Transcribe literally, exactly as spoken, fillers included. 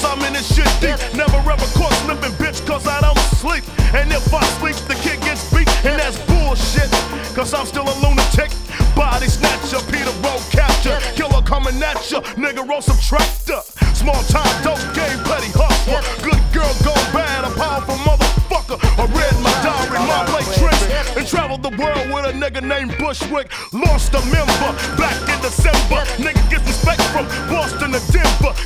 I'm in this shit deep. Never ever caught slipping, bitch, cause I don't sleep. And if I sleep, the kid gets beat, and that's bullshit. Cause I'm still a lunatic. Body snatcher, Peter road capture. Killer coming at ya, nigga roll subtractor. Small time dope game, petty hustler. Good girl gone bad, a powerful motherfucker. I read my diary, my play tricks, and traveled the world with a nigga named Bushwick. Lost a member back in December. Nigga gets respect from Boston to Denver.